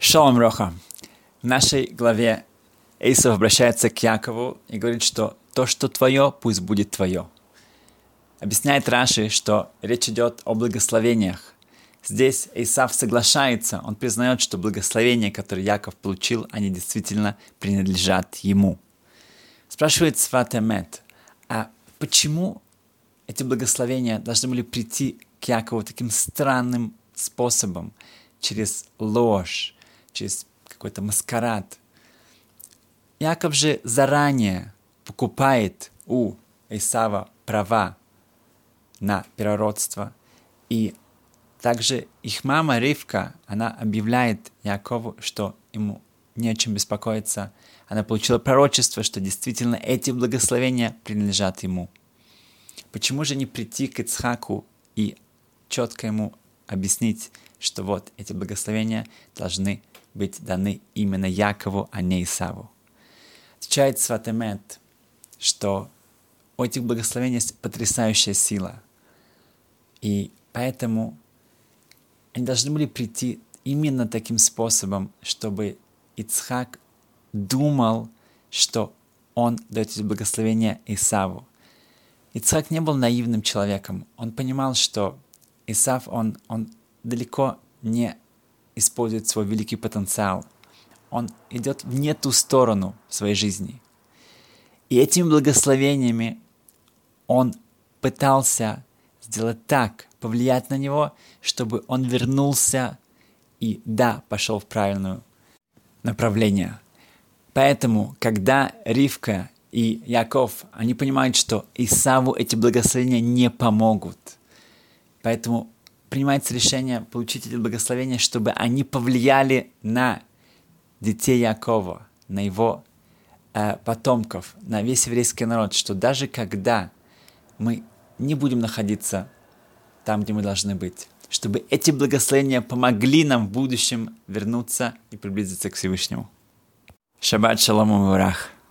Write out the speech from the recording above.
Шалом Роха. В нашей главе Эйсав обращается к Якову и говорит, что то, что твое, пусть будет твое. Объясняет Раши, что речь идет о благословениях. Здесь Эйсав соглашается, он признает, что благословения, которые Яков получил, они действительно принадлежат ему. Спрашивает Сфат Эмет, а почему эти благословения должны были прийти к Якову таким странным способом, через ложь, через какой-то маскарад? Яков же заранее покупает у Эйсава права на первородство. И также их мама Ривка, она объявляет Якову, что ему не о чем беспокоиться. Она получила пророчество, что действительно эти благословения принадлежат ему. Почему же не прийти к Ицхаку и четко ему объяснить, что вот эти благословения должны быть даны именно Якову, а не Исаву? Отвечает Сфат Эмет, что у этих благословений есть потрясающая сила. И поэтому они должны были прийти именно таким способом, чтобы Ицхак думал, что он дает эти благословения Исаву. Ицхак не был наивным человеком. Он понимал, что Исав, он далеко не использует свой великий потенциал. Он идет в не ту сторону в своей жизни. И этими благословениями он пытался сделать так, повлиять на него, чтобы он вернулся и, пошел в правильное направление. Поэтому, когда Ривка и Яков, они понимают, что Исаву эти благословения не помогут, поэтому принимается решение получить эти благословения, чтобы они повлияли на детей Якова, на его потомков, на весь еврейский народ, что даже когда мы не будем находиться там, где мы должны быть, чтобы эти благословения помогли нам в будущем вернуться и приблизиться к Всевышнему. Шаббат шалом умиварах.